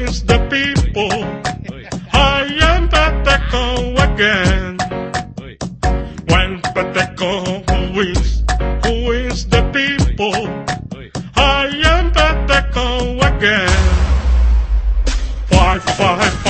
is the people? I am Pateco again. When Pateco who is the people? I am Pateco again. 5, 5, 5.